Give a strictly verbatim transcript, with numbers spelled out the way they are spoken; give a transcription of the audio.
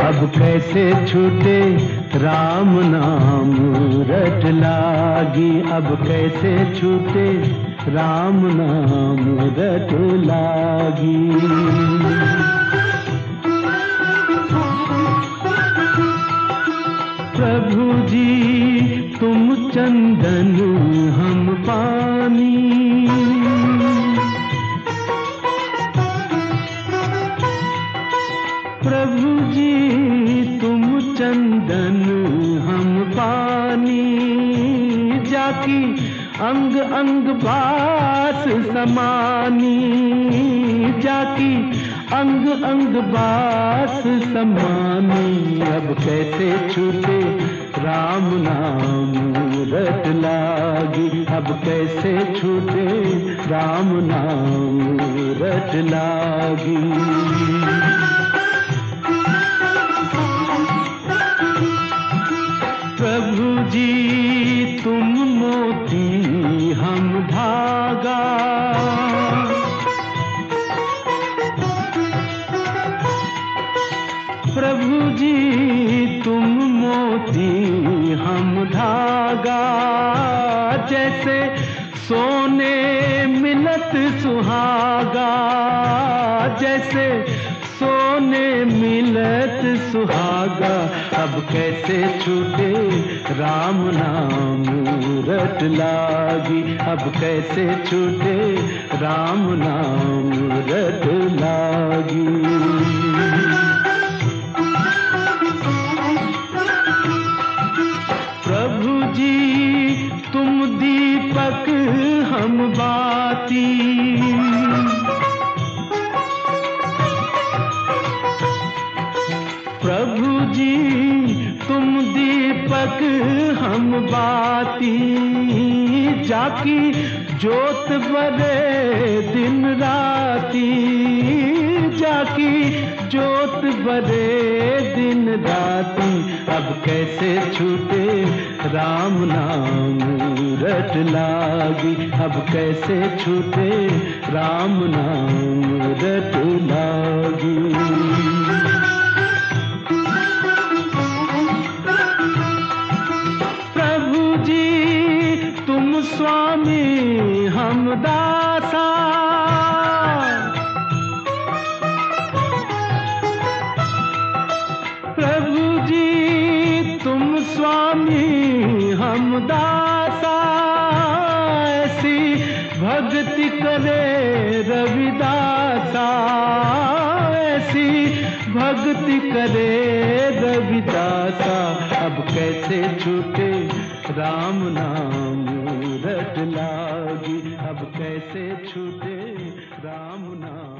अब कैसे छूटे राम नाम रट लागी, अब कैसे छूटे राम नाम रट लागी। प्रभु जी तुम चंदन हम पानी, प्रभु जी तुम चंदन हम पानी, जाकी अंग अंग बास समानी, जाकी अंग अंग बास समानी। अब कैसे छूटे राम नाम रट लागी, अब कैसे छूटे राम नाम रट लागी। प्रभु जी तुम मोती हम धागा, प्रभु जी तुम मोती हम धागा, जैसे सोने मिलत सुहागा, जैसे सोने मिलत सुहागा। अब कैसे छूटे राम नाम रट लागी, अब कैसे छूटे राम नाम रट लागी। प्रभु जी तुम दीपक हम बाती, प्रभु जी तुम दीपक हम बाती, जाकी जोत बरे दिन राती, जाकी जोत बरे दिन राती। अब कैसे छूटे राम नाम रट लागी, अब कैसे छूटे राम नाम रट लागी। स्वामी हम दासा, प्रभु जी तुम स्वामी हम दासा, ऐसी भक्ति करे रविदासा, ऐसी भक्ति करे रविदासा। अब कैसे छूटे राम नाम रट लागी, अब कैसे छूटे राम नाम।